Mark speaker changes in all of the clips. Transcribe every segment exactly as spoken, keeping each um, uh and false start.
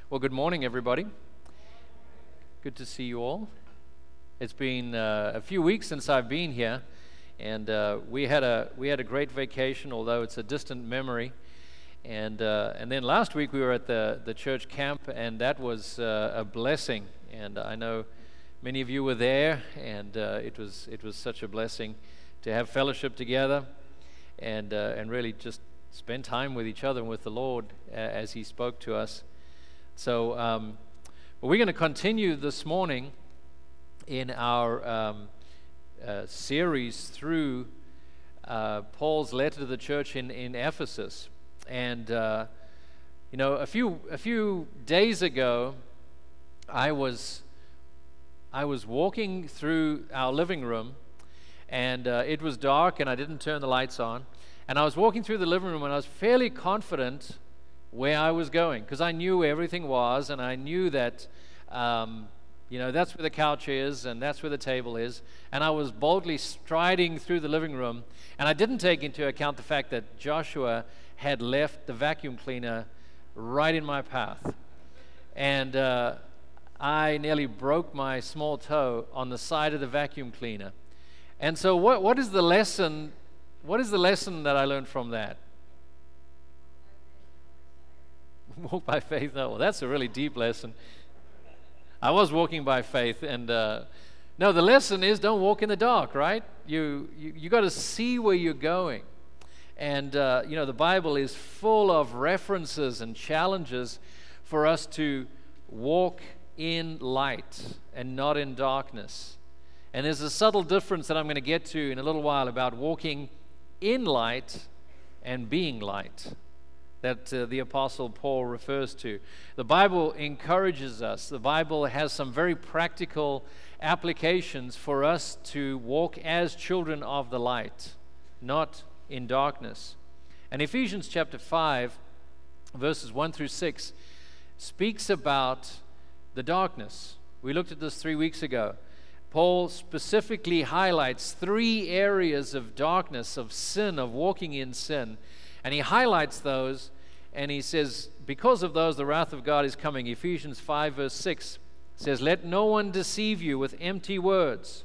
Speaker 1: Well, good morning, everybody. Good to see you all. It's been uh, a few weeks since I've been here, and uh, we had a we had a great vacation, although it's a distant memory. And uh, and then last week we were at the the church camp, and that was uh, a blessing. And I know many of you were there, and uh, it was it was such a blessing to have fellowship together, and uh, and really just spend time with each other and with the Lord uh, as He spoke to us. So um, we're going to continue this morning in our um, uh, series through uh, Paul's letter to the church in, in Ephesus. And uh, you know, a few a few days ago, I was I was walking through our living room, and uh, it was dark, and I didn't turn the lights on. And I was walking through the living room, and I was fairly confident where I was going, because I knew where everything was, and I knew that, um, you know, that's where the couch is, and that's where the table is, and I was boldly striding through the living room, and I didn't take into account the fact that Joshua had left the vacuum cleaner right in my path, and uh, I nearly broke my small toe on the side of the vacuum cleaner. And so what what is the lesson, what is the lesson that I learned from that? Walk by faith. No, well, that's a really deep lesson. I was walking by faith, and uh, no, the lesson is don't walk in the dark, right? You you, you got to see where you're going, and uh, you know the Bible is full of references and challenges for us to walk in light and not in darkness. And there's a subtle difference that I'm going to get to in a little while about walking in light and being light, that uh, the Apostle Paul refers to. The Bible encourages us. The Bible has some very practical applications for us to walk as children of the light, not in darkness. And Ephesians chapter five, verses one through six, speaks about the darkness. We looked at this three weeks ago. Paul specifically highlights three areas of darkness, of sin, of walking in sin. And he highlights those, and he says, because of those, the wrath of God is coming. Ephesians five, verse six says, "Let no one deceive you with empty words.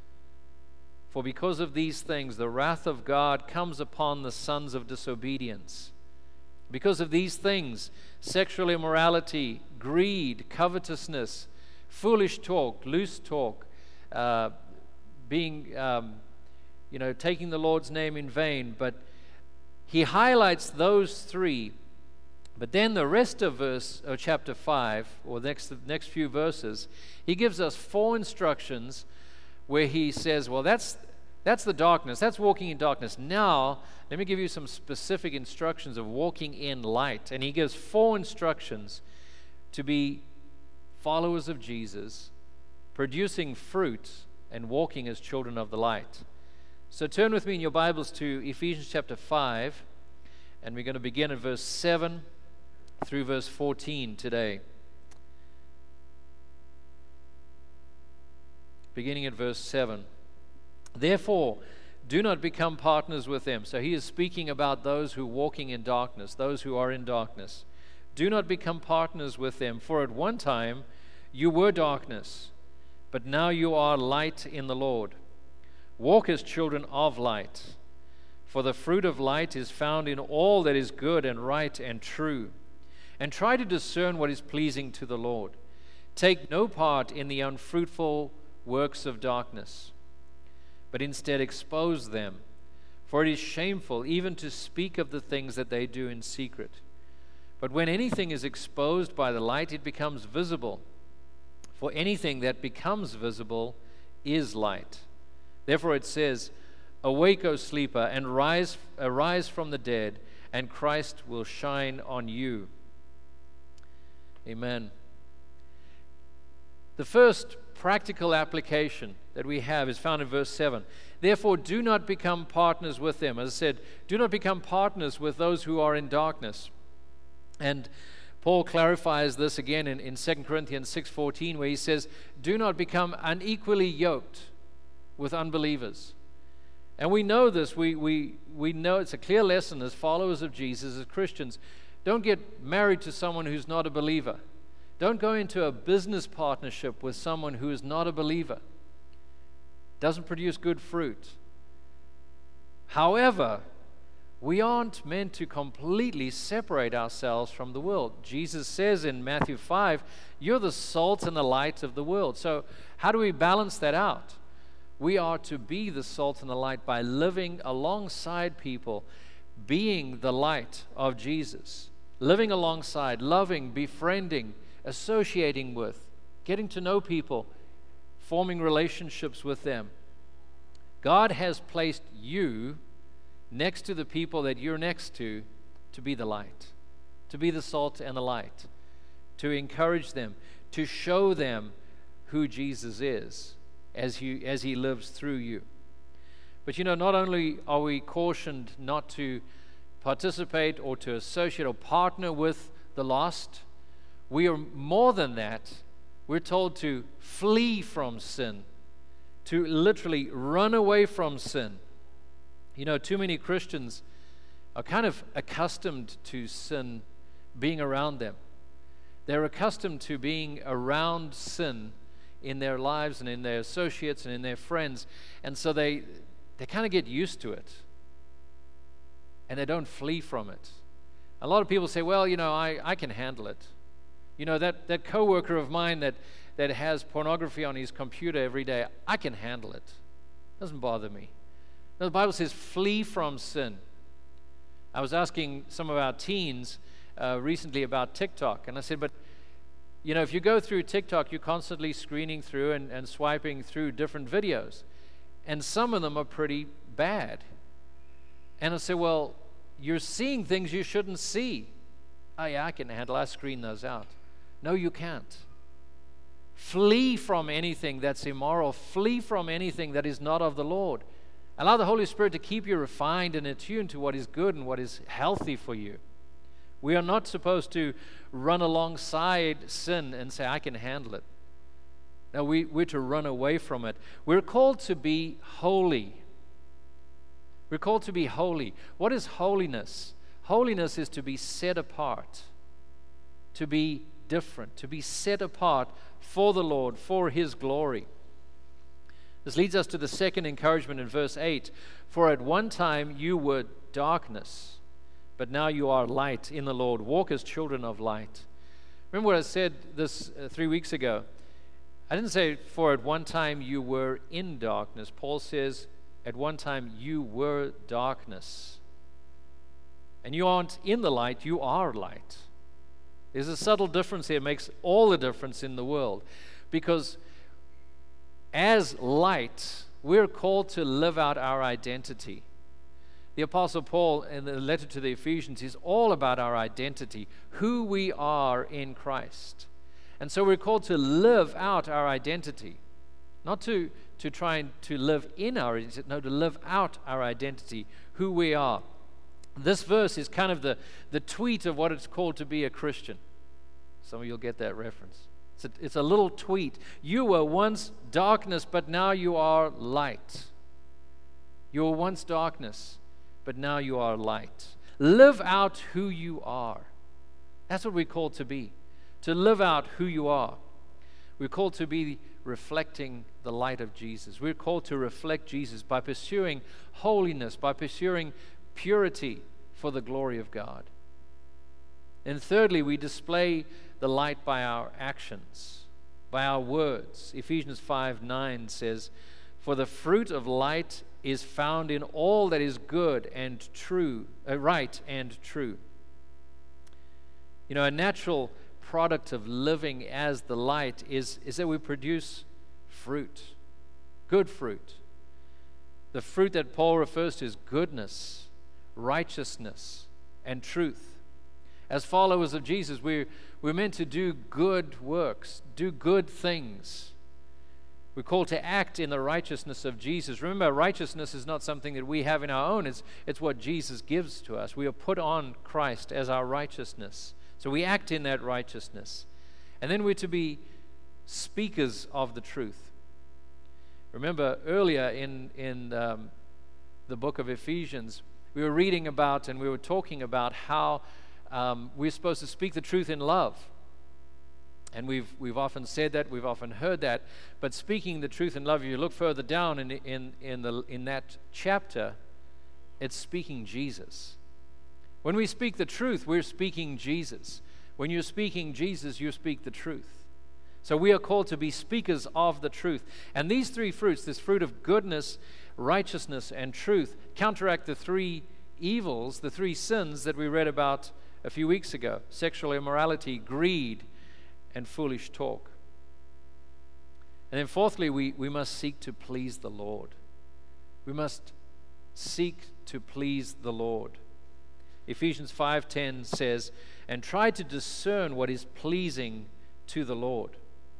Speaker 1: For because of these things, the wrath of God comes upon the sons of disobedience." Because of these things, sexual immorality, greed, covetousness, foolish talk, loose talk, uh, being, um, you know, taking the Lord's name in vain. But he highlights those three, but then the rest of verse or chapter five, or next the next few verses, he gives us four instructions where he says, well, that's that's the darkness, that's walking in darkness. Now, let me give you some specific instructions of walking in light. And he gives four instructions to be followers of Jesus, producing fruit and walking as children of the light. So turn with me in your Bibles to Ephesians chapter five, and we're going to begin at verse seven through verse fourteen today. Beginning at verse seven. "Therefore, do not become partners with them." So he is speaking about those who are walking in darkness, those who are in darkness. "Do not become partners with them, for at one time you were darkness, but now you are light in the Lord. Walk as children of light, for the fruit of light is found in all that is good and right and true. And try to discern what is pleasing to the Lord. Take no part in the unfruitful works of darkness, but instead expose them, for it is shameful even to speak of the things that they do in secret. But when anything is exposed by the light, it becomes visible. For anything that becomes visible is light. Therefore it says, 'Awake, O sleeper, and rise, arise from the dead, and Christ will shine on you.'" Amen. The first practical application that we have is found in verse seven. "Therefore do not become partners with them." As I said, do not become partners with those who are in darkness. And Paul clarifies this again in, in Second Corinthians six fourteen, where he says, "Do not become unequally yoked with unbelievers." And we know this. We, we, we know it's a clear lesson as followers of Jesus, as Christians. Don't get married to someone who's not a believer. Don't go into a business partnership with someone who is not a believer. Doesn't produce good fruit. However, we aren't meant to completely separate ourselves from the world. Jesus says in Matthew five, you're the salt and the light of the world. So how do we balance that out? We are to be the salt and the light by living alongside people, being the light of Jesus, living alongside, loving, befriending, associating with, getting to know people, forming relationships with them. God has placed you next to the people that you're next to to be the light, to be the salt and the light, to encourage them, to show them who Jesus is as he, as he lives through you. But you know, not only are we cautioned not to participate or to associate or partner with the lost, we are more than that. We're told to flee from sin, to literally run away from sin. You know, too many Christians are kind of accustomed to sin being around them. They're accustomed to being around sin in their lives and in their associates and in their friends, and so they they kind of get used to it, and they don't flee from it. A lot of people say, well, you know, I, I can handle it. You know, that, that coworker of mine that, that has pornography on his computer every day, I can handle it. It doesn't bother me. Now, the Bible says, flee from sin. I was asking some of our teens uh, recently about TikTok, and I said, but, you know, if you go through TikTok, you're constantly screening through and, and swiping through different videos, and some of them are pretty bad. And I said, well, you're seeing things you shouldn't see. Oh, yeah, I can handle it. I screen those out. No, you can't. Flee from anything that's immoral. Flee from anything that is not of the Lord. Allow the Holy Spirit to keep you refined and attuned to what is good and what is healthy for you. We are not supposed to run alongside sin and say, I can handle it. No, we, we're to run away from it. We're called to be holy. We're called to be holy. What is holiness? Holiness is to be set apart, to be different, to be set apart for the Lord, for His glory. This leads us to the second encouragement in verse eight. For at one time you were darkness, but now you are light in the Lord. Walk as children of light. Remember what I said this uh, three weeks ago? I didn't say, for at one time you were in darkness. Paul says, at one time you were darkness. And you aren't in the light, you are light. There's a subtle difference here. It makes all the difference in the world. Because as light, we're called to live out our identity. The Apostle Paul, in the letter to the Ephesians, is all about our identity, who we are in Christ. And so we're called to live out our identity. Not to, to try and to live in our identity, no, to live out our identity, who we are. This verse is kind of the, the tweet of what it's called to be a Christian. Some of you will get that reference. It's a, it's a little tweet. You were once darkness, but now you are light. You were once darkness, but now you are light. Live out who you are. That's what we're called to be. To live out who you are. We're called to be reflecting the light of Jesus. We're called to reflect Jesus by pursuing holiness, by pursuing purity for the glory of God. And thirdly, we display the light by our actions, by our words. Ephesians five nine says, for the fruit of light is found in all that is good and true, uh, right and true. You know, a natural product of living as the light is, is that we produce fruit, good fruit. The fruit that Paul refers to is goodness, righteousness, and truth. As followers of Jesus, we're, we're meant to do good works, do good things. We're called to act in the righteousness of Jesus. Remember, righteousness is not something that we have in our own. It's, it's what Jesus gives to us. We are put on Christ as our righteousness. So we act in that righteousness. And then we're to be speakers of the truth. Remember, earlier in, in um, the book of Ephesians, we were reading about and we were talking about how um, we're supposed to speak the truth in love. And we've we've often said that, we've often heard that, but speaking the truth in love, if you look further down in in in the in that chapter, it's speaking Jesus. When we speak the truth, we're speaking Jesus. When you're speaking Jesus, you speak the truth. So we are called to be speakers of the truth. And these three fruits, this fruit of goodness, righteousness, and truth, counteract the three evils, the three sins that we read about a few weeks ago: sexual immorality, greed, and foolish talk. And then fourthly, we, we must seek to please the Lord. We must seek to please the Lord. Ephesians five ten says, "And try to discern what is pleasing to the Lord."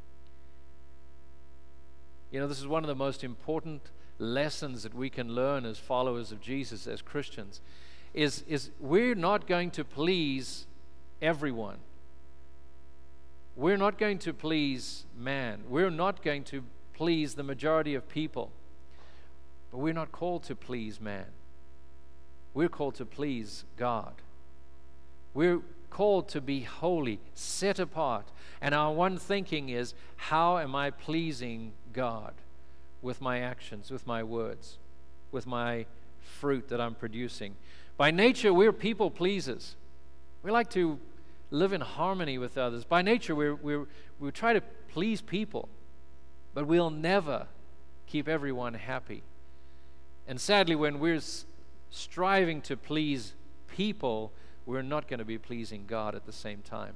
Speaker 1: You know, this is one of the most important lessons that we can learn as followers of Jesus, as Christians, is, is we're not going to please everyone. We're not going to please man. We're not going to please the majority of people. But we're not called to please man. We're called to please God. We're called to be holy, set apart. And our one thinking is, how am I pleasing God with my actions, with my words, with my fruit that I'm producing? By nature, we're people pleasers. We like to live in harmony with others. By nature, we're, we're, we try to please people, but we'll never keep everyone happy. And sadly, when we're striving to please people, we're not going to be pleasing God at the same time.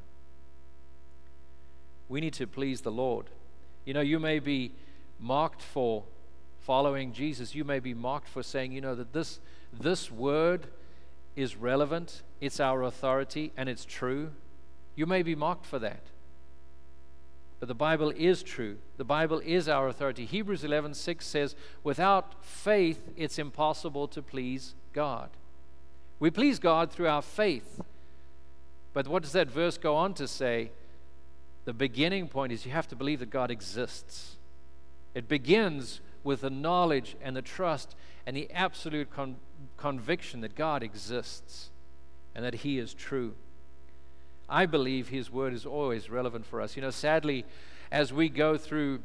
Speaker 1: We need to please the Lord. You know, you may be mocked for following Jesus. You may be mocked for saying, you know, that this, this word is relevant, it's our authority, and it's true. You may be mocked for that. But the Bible is true. The Bible is our authority. Hebrews eleven six says, without faith, it's impossible to please God. We please God through our faith. But what does that verse go on to say? The beginning point is you have to believe that God exists. It begins with the knowledge and the trust and the absolute con- conviction that God exists and that He is true. I believe His word is always relevant for us. You know, sadly, as we go through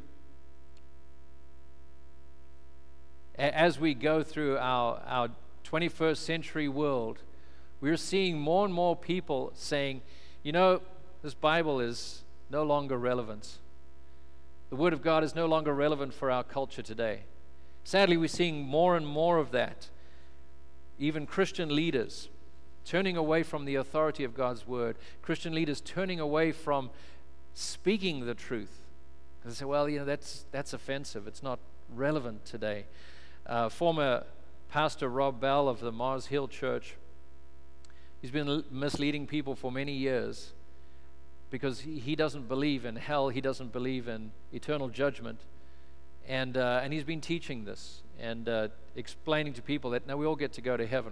Speaker 1: as we go through our, our twenty-first century world, we're seeing more and more people saying, you know, this Bible is no longer relevant. The Word of God is no longer relevant for our culture today. Sadly, we're seeing more and more of that. Even Christian leaders turning away from the authority of God's Word. Christian leaders turning away from speaking the truth. Because they say, well, you know, that's, that's offensive. It's not relevant today. Uh, former Pastor Rob Bell of the Mars Hill Church, he's been l- misleading people for many years because he, he doesn't believe in hell. He doesn't believe in eternal judgment. And, uh, and he's been teaching this and uh, explaining to people that, no, we all get to go to heaven.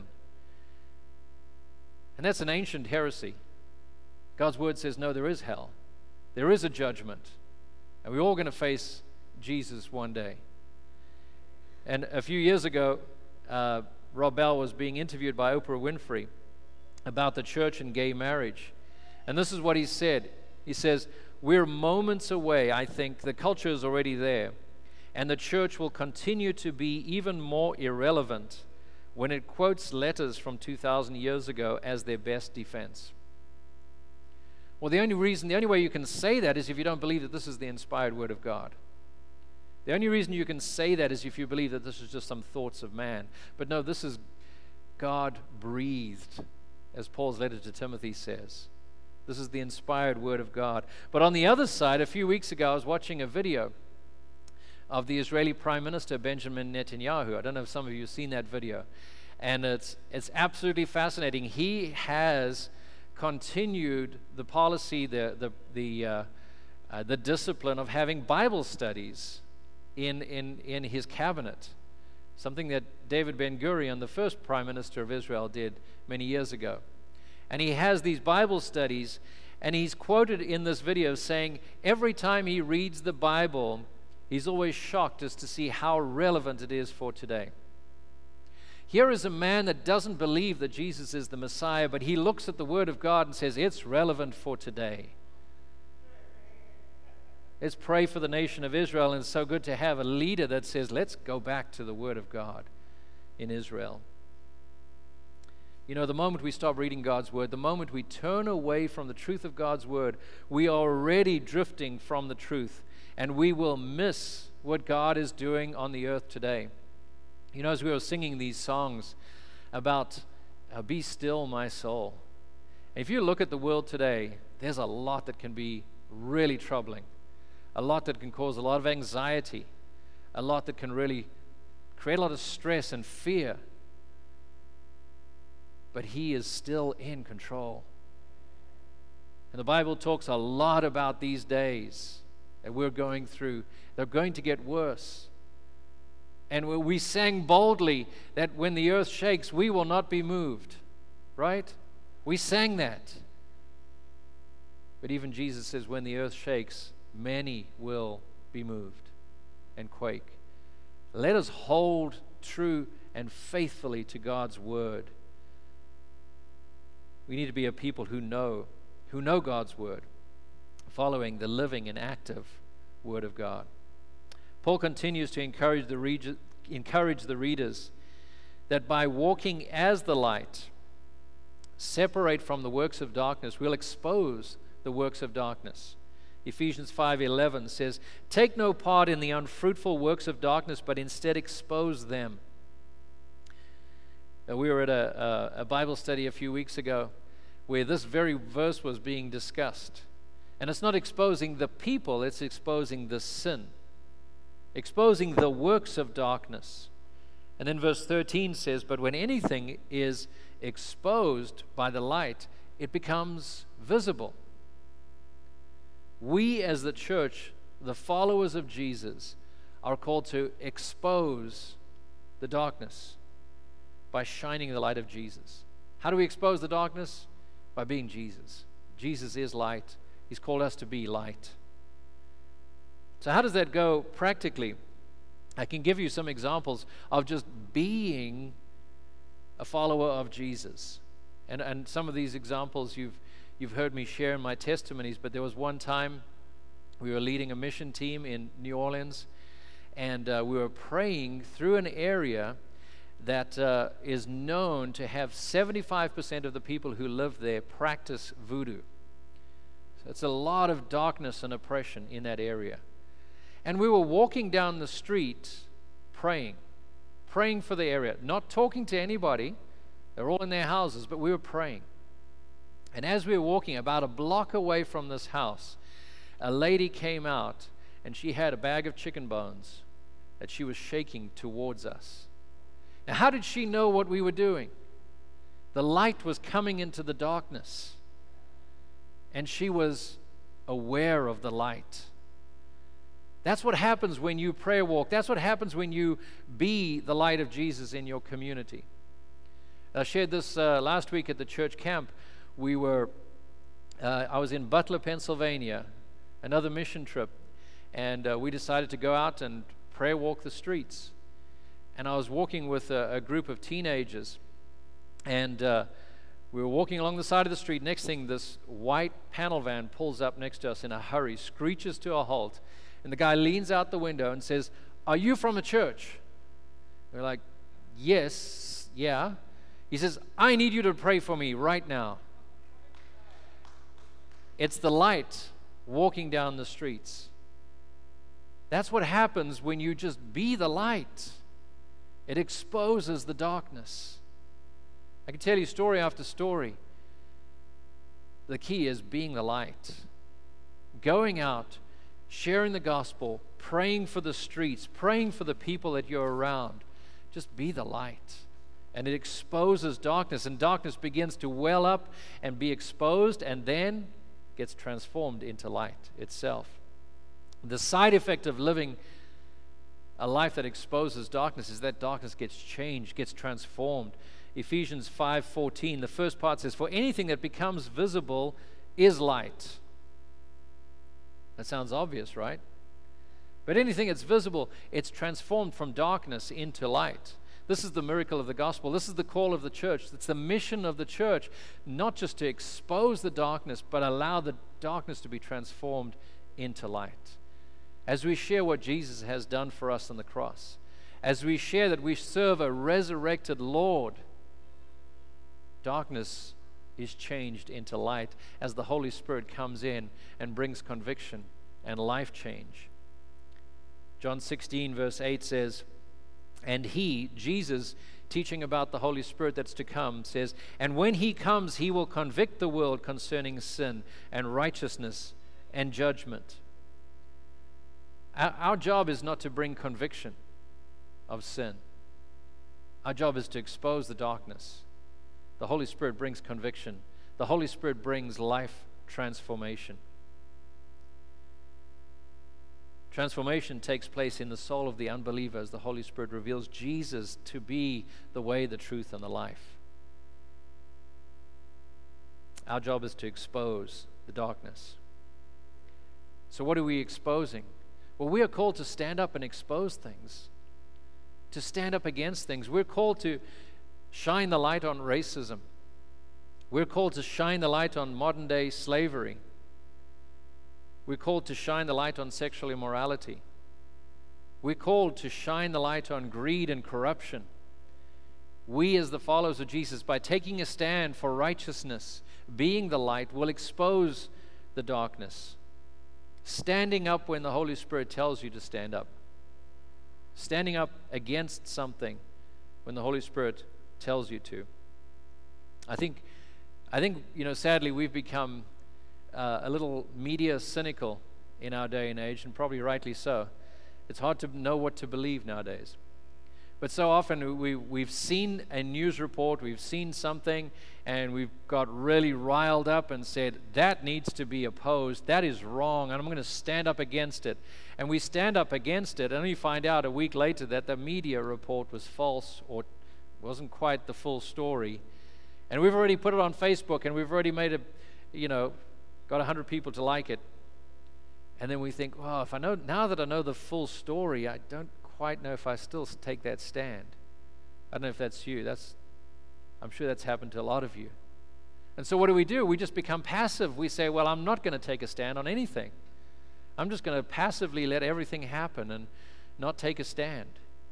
Speaker 1: And that's an ancient heresy. God's Word says, no, there is hell. There is a judgment. And we're all going to face Jesus one day. And a few years ago, uh, Rob Bell was being interviewed by Oprah Winfrey about the church and gay marriage. And this is what he said. He says, we're moments away, I think. The culture is already there. And the church will continue to be even more irrelevant when it quotes letters from two thousand years ago as their best defense. Well, the only reason, the only way you can say that is if you don't believe that this is the inspired Word of God. The only reason you can say that is if you believe that this is just some thoughts of man. But no, this is God-breathed, as Paul's letter to Timothy says. This is the inspired Word of God. But on the other side, a few weeks ago, I was watching a video of the Israeli Prime Minister, Benjamin Netanyahu. I don't know if some of you have seen that video. And it's it's absolutely fascinating. He has continued the policy, the the the uh, uh, the discipline of having Bible studies in in in his cabinet, something that David Ben-Gurion, the first Prime Minister of Israel, did many years ago. And he has these Bible studies, and he's quoted in this video saying every time he reads the Bible, he's always shocked as to see how relevant it is for today. Here is a man that doesn't believe that Jesus is the Messiah, but he looks at the Word of God and says, it's relevant for today. Let's pray for the nation of Israel. And it's so good to have a leader that says, let's go back to the Word of God in Israel. You know, the moment we stop reading God's Word, the moment we turn away from the truth of God's Word, we are already drifting from the truth, and we will miss what God is doing on the earth today. You know, as we were singing these songs about uh, be still, my soul. If you look at the world today, there's a lot that can be really troubling, a lot that can cause a lot of anxiety, a lot that can really create a lot of stress and fear. But He is still in control. And the Bible talks a lot about these days that we're going through. They're going to get worse. And we sang boldly that when the earth shakes, we will not be moved. Right? We sang that. But even Jesus says, when the earth shakes, many will be moved and quake. Let us hold true and faithfully to God's Word. We need to be a people who know, who know God's Word, following the living and active Word of God. Paul continues to encourage the, re- encourage the readers that by walking as the light, separate from the works of darkness, we'll expose the works of darkness. Ephesians five eleven says, take no part in the unfruitful works of darkness, but instead expose them. Uh, we were at a, a, a Bible study a few weeks ago where this very verse was being discussed. And it's not exposing the people, it's exposing the sin, exposing the works of darkness. And then verse thirteen says, but when anything is exposed by the light, it becomes visible. We as the church, the followers of Jesus, are called to expose the darkness by shining the light of Jesus. How do we expose the darkness? By being Jesus. Jesus is light. He's called us to be light. So how does that go practically? I can give you some examples of just being a follower of Jesus. And and some of these examples you've you've heard me share in my testimonies, but there was one time we were leading a mission team in New Orleans, and uh, we were praying through an area that uh, is known to have seventy-five percent of the people who live there practice voodoo. So it's a lot of darkness and oppression in that area. And we were walking down the street praying, praying for the area, not talking to anybody. They're all in their houses, but we were praying. And as we were walking about a block away from this house, a lady came out, and she had a bag of chicken bones that she was shaking towards us. Now, how did she know what we were doing? The light was coming into the darkness, and she was aware of the light. That's what happens when you prayer walk. That's what happens when you be the light of Jesus in your community. I shared this uh, last week at the church camp. We were, uh, I was in Butler, Pennsylvania, another mission trip, and uh, we decided to go out and prayer walk the streets. And I was walking with a, a group of teenagers, and uh, we were walking along the side of the street. Next thing, this white panel van pulls up next to us in a hurry, screeches to a halt, and the guy leans out the window and says, "Are you from a church?" We're like, "Yes, yeah." He says, "I need you to pray for me right now." It's the light walking down the streets. That's what happens when you just be the light. It exposes the darkness. I can tell you story after story. The key is being the light. Going out, sharing the gospel, praying for the streets, praying for the people that you're around. Just be the light. And it exposes darkness, and darkness begins to well up and be exposed, and then gets transformed into light itself. The side effect of living a life that exposes darkness is that darkness gets changed, gets transformed. Ephesians five fourteen, the first part says, "For anything that becomes visible is light." That sounds obvious, right? But anything that's visible, it's transformed from darkness into light. This is the miracle of the gospel. This is the call of the church. It's the mission of the church, not just to expose the darkness, but allow the darkness to be transformed into light. as we share what Jesus has done for us on the cross, as we share that we serve a resurrected Lord, darkness is changed into light as the Holy Spirit comes in and brings conviction and life change. John sixteen verse eight says, and he, Jesus, teaching about the Holy Spirit that's to come, says, and when he comes, he will convict the world concerning sin and righteousness and judgment. Our, our job is not to bring conviction of sin. Our job is to expose the darkness. The Holy Spirit brings conviction. The Holy Spirit brings life transformation. Transformation takes place in the soul of the unbeliever as the Holy Spirit reveals Jesus to be the way, the truth, and the life. Our job is to expose the darkness. So what are we exposing? Well, we are called to stand up and expose things, to stand up against things. We're called to shine the light on racism. We're called to shine the light on modern-day slavery. We're called to shine the light on sexual immorality. We're called to shine the light on greed and corruption. We, as the followers of Jesus, by taking a stand for righteousness, being the light, will expose the darkness. Standing up when the Holy Spirit tells you to stand up. Standing up against something when the Holy Spirit tells you to. I think, I think you know, sadly, we've become Uh, a little media cynical in our day and age, and probably rightly so. It's hard to know what to believe nowadays. But so often we, we've seen a news report, we've seen something, and we've got really riled up and said, that needs to be opposed, that is wrong, and I'm going to stand up against it. And we stand up against it, and then you find out a week later that the media report was false or wasn't quite the full story. And we've already put it on Facebook, and we've already made it, you know, got a hundred people to like it, and then we think, well, if I know now that I know the full story, I don't quite know if I still take that stand. I don't know if that's you. That's, I'm sure that's happened to a lot of you. And so what do we do? We just become passive. We say, well, I'm not going to take a stand on anything. I'm just going to passively let everything happen and not take a stand.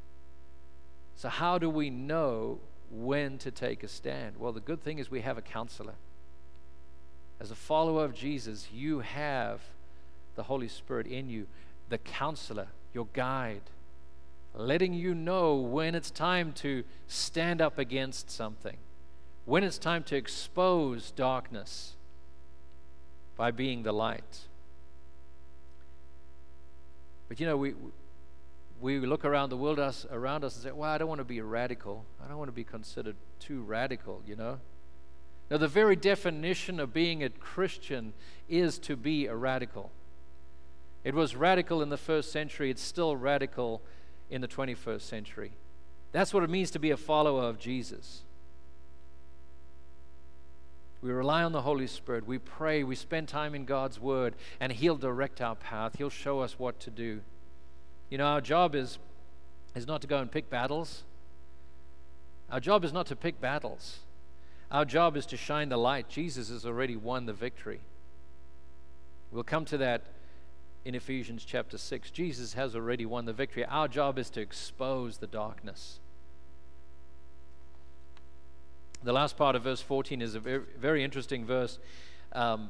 Speaker 1: So how do we know when to take a stand? Well, the good thing is we have a counselor. As a follower of Jesus, you have the Holy Spirit in you, the counselor, your guide, letting you know when it's time to stand up against something, when it's time to expose darkness by being the light. But you know, we we look around the world us, around us and say, well, I don't want to be a radical. I don't want to be considered too radical, you know. Now, the very definition of being a Christian is to be a radical. It was radical in the first century. It's still radical in the twenty-first century. That's what it means to be a follower of Jesus. We rely on the Holy Spirit. We pray. We spend time in God's Word, and He'll direct our path. He'll show us what to do. You know, our job is, is not to go and pick battles. Our job is not to pick battles. Our job is to shine the light. Jesus has already won the victory. We'll come to that in Ephesians chapter six. Jesus has already won the victory. Our job is to expose the darkness. The last part of verse fourteen is a very, very interesting verse. Um,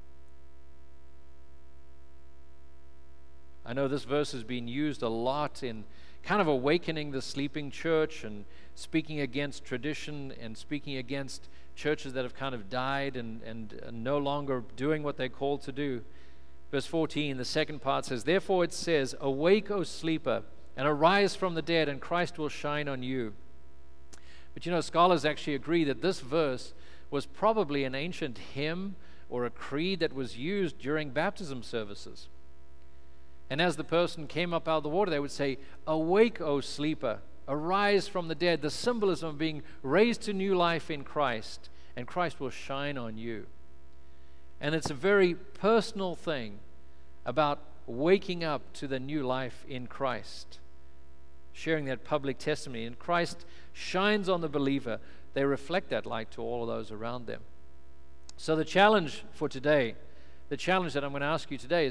Speaker 1: I know this verse has been used a lot in kind of awakening the sleeping church and speaking against tradition and speaking against churches that have kind of died and, and, and no longer doing what they're called to do. Verse fourteen, the second part says, therefore it says, awake, O sleeper, and arise from the dead, and Christ will shine on you. But you know, scholars actually agree that this verse was probably an ancient hymn or a creed that was used during baptism services. And as the person came up out of the water, they would say, awake, O sleeper, arise from the dead. The symbolism of being raised to new life in Christ, and Christ will shine on you. And it's a very personal thing about waking up to the new life in Christ, sharing that public testimony. And Christ shines on the believer. They reflect that light to all of those around them. So the challenge for today, the challenge that I'm going to ask you today is,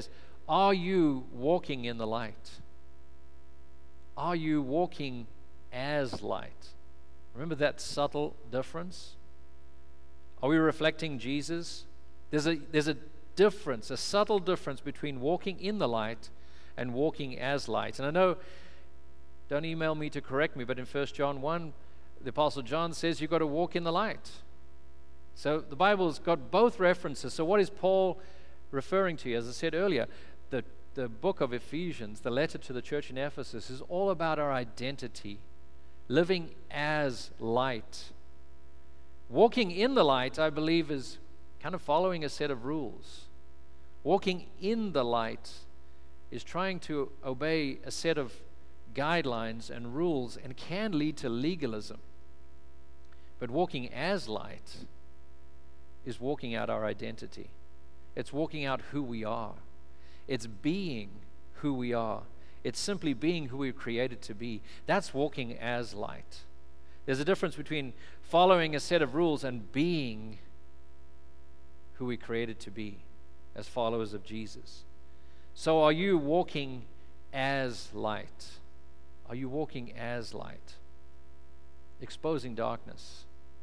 Speaker 1: are you walking in the light? Are you walking as light? Remember that subtle difference? Are we reflecting Jesus? There's a, there's a difference, a subtle difference between walking in the light and walking as light. And I know, don't email me to correct me, but in First John one, the Apostle John says you've got to walk in the light. So the Bible's got both references. So what is Paul referring to? As I said earlier, the, the book of Ephesians, the letter to the church in Ephesus, is all about our identity, living as light. Walking in the light, I believe, is kind of following a set of rules. Walking in the light is trying to obey a set of guidelines and rules and can lead to legalism. But walking as light is walking out our identity. It's walking out who we are. It's being who we are. It's simply being who we're created to be. That's walking as light. There's a difference between following a set of rules and being who we're created to be as followers of Jesus. So are you walking as light? Are you walking as light? Exposing darkness,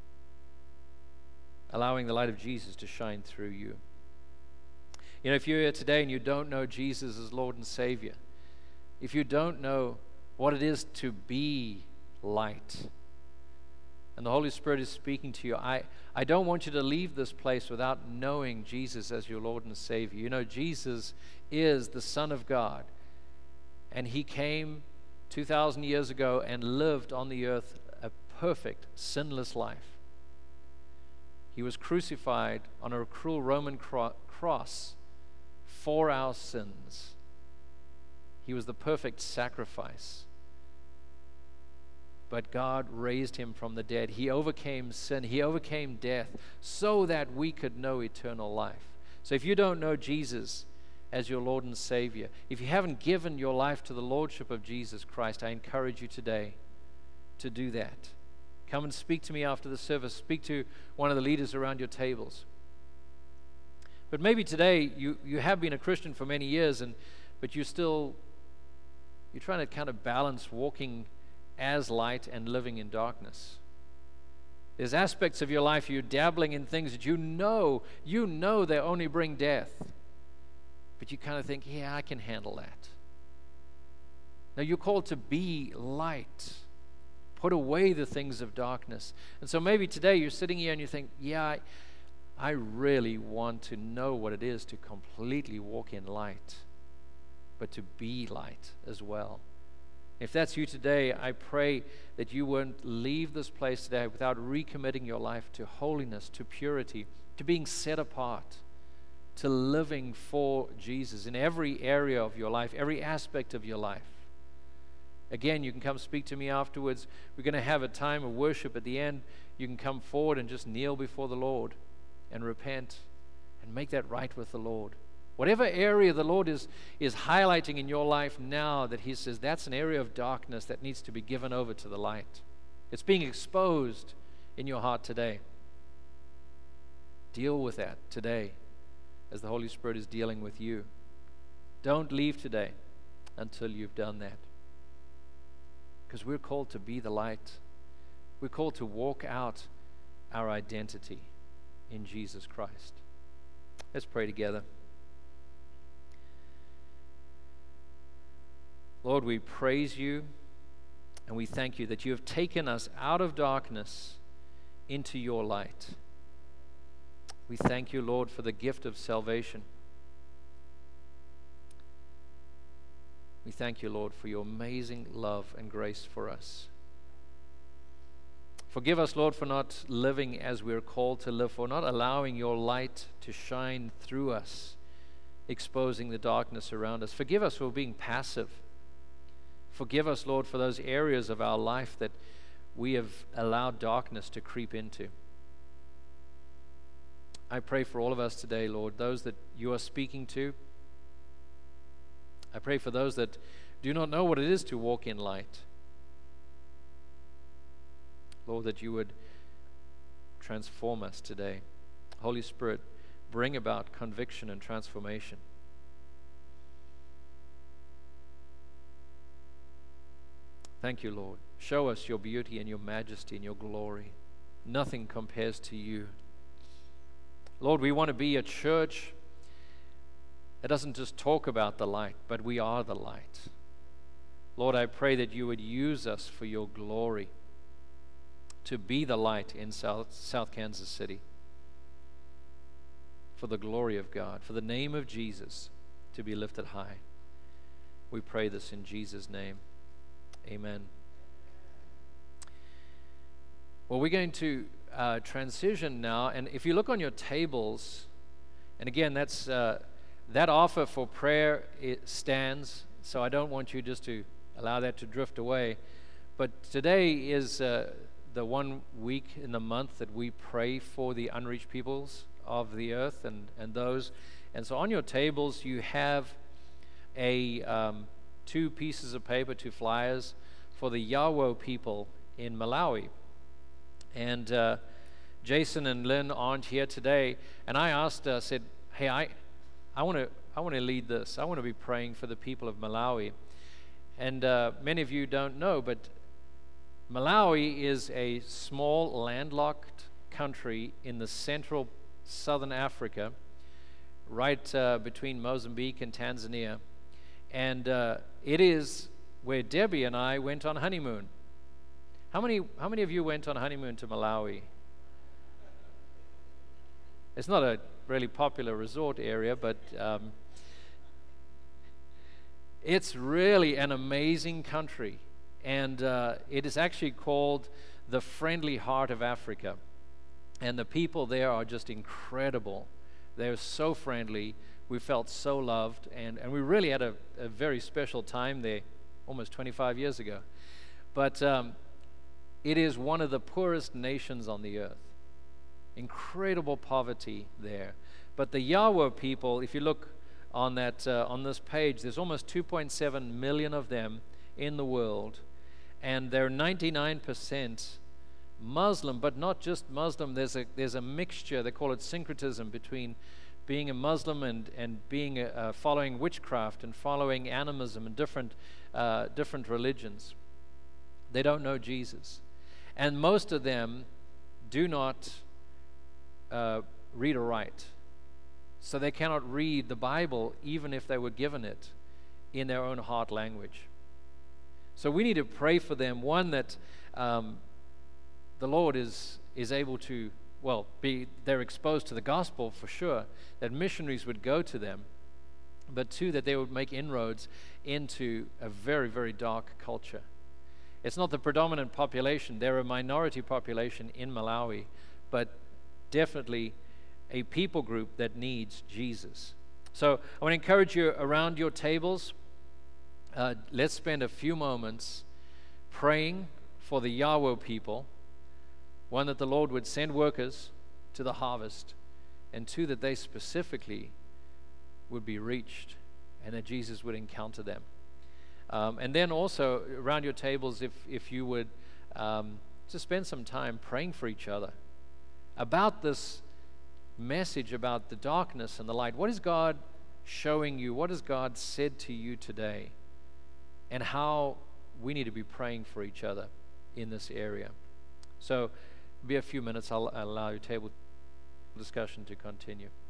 Speaker 1: allowing the light of Jesus to shine through you. You know, if you're here today and you don't know Jesus as Lord and Savior, if you don't know what it is to be light, and the Holy Spirit is speaking to you, I, I don't want you to leave this place without knowing Jesus as your Lord and Savior. You know, Jesus is the Son of God, and He came two thousand years ago and lived on the earth a perfect, sinless life. He was crucified on a cruel Roman cro- cross for our sins. He was the perfect sacrifice. But God raised Him from the dead. He overcame sin. He overcame death so that we could know eternal life. So if you don't know Jesus as your Lord and Savior, if you haven't given your life to the Lordship of Jesus Christ, I encourage you today to do that. Come and speak to me after the service. Speak to one of the leaders around your tables. But maybe today you, you have been a Christian for many years, and but you still, you're trying to kind of balance walking as light and living in darkness. There's aspects of your life you're dabbling in things that you know, you know they only bring death. But you kind of think, yeah, I can handle that. Now you're called to be light. Put away the things of darkness. And so maybe today you're sitting here and you think, yeah, I, I really want to know what it is to completely walk in light, but to be light as well. If that's you today, I pray that you won't leave this place today without recommitting your life to holiness, to purity, to being set apart, to living for Jesus in every area of your life, every aspect of your life. Again, you can come speak to me afterwards. We're going to have a time of worship at the end. You can come forward and just kneel before the Lord and repent and make that right with the Lord. Whatever area the Lord is, is highlighting in your life now that He says that's an area of darkness that needs to be given over to the light. It's being exposed in your heart today. Deal with that today as the Holy Spirit is dealing with you. Don't leave today until you've done that. Because we're called to be the light. We're called to walk out our identity in Jesus Christ. Let's pray together. Lord, we praise you and we thank you that you have taken us out of darkness into your light. We thank you, Lord, for the gift of salvation. We thank you, Lord, for your amazing love and grace for us. Forgive us, Lord, for not living as we're called to live, for not allowing your light to shine through us, exposing the darkness around us. Forgive us for being passive. Forgive us, Lord, for those areas of our life that we have allowed darkness to creep into. I pray for all of us today, Lord, those that you are speaking to. I pray for those that do not know what it is to walk in light. Lord, that you would transform us today. Holy Spirit, bring about conviction and transformation. Thank you, Lord. Show us your beauty and your majesty and your glory. Nothing compares to you. Lord, we want to be a church that doesn't just talk about the light, but we are the light. Lord, I pray that you would use us for your glory to be the light in South, South Kansas City, for the glory of God, for the name of Jesus to be lifted high. We pray this in Jesus' name. Amen. Well, we're going to uh, transition now, and if you look on your tables, and again, that's uh, that offer for prayer, it stands, so I don't want you just to allow that to drift away. But today is uh, the one week in the month that we pray for the unreached peoples of the earth and, and those. And so on your tables, you have a um, two pieces of paper, two flyers for the Yawo people in Malawi. And uh, Jason and Lynn aren't here today. And I asked, uh, said, hey, I, I want to I want to lead this. I want to be praying for the people of Malawi. And uh, many of you don't know, but Malawi is a small landlocked country in the central southern Africa, right uh, between Mozambique and Tanzania. And uh, it is where Debbie and I went on honeymoon. How many, how many of you went on honeymoon to Malawi? It's not a really popular resort area, but um, it's really an amazing country. And uh, it is actually called the Friendly Heart of Africa. And the people there are just incredible. They're so friendly. We felt so loved. And, and we really had a, a very special time there almost twenty-five years ago. But um, it is one of the poorest nations on the earth. Incredible poverty there. But the Yawo people, if you look on that uh, on this page, there's almost two point seven million of them in the world, and they're ninety-nine percent Muslim, but not just Muslim. There's a there's a mixture. They call it syncretism between being a Muslim and and being a, uh, following witchcraft and following animism and different uh, different religions. They don't know Jesus, and most of them do not uh, read or write. So they cannot read the Bible even if they were given it in their own heart language. So we need to pray for them. One, that um, the Lord is is able to, well, be they're exposed to the gospel for sure, that missionaries would go to them. But two, that they would make inroads into a very, very dark culture. It's not the predominant population. They're a minority population in Malawi, but definitely a people group that needs Jesus. So I want to encourage you around your tables. Uh, let's spend a few moments praying for the Yawo people. One, that the Lord would send workers to the harvest, and two, that they specifically would be reached and that Jesus would encounter them. Um, and then also around your tables, if, if you would um, just spend some time praying for each other about this message about the darkness and the light. What is God showing you? What has God said to you today? And how we need to be praying for each other in this area. So, it'll be a few minutes. I'll, I'll allow your table discussion to continue.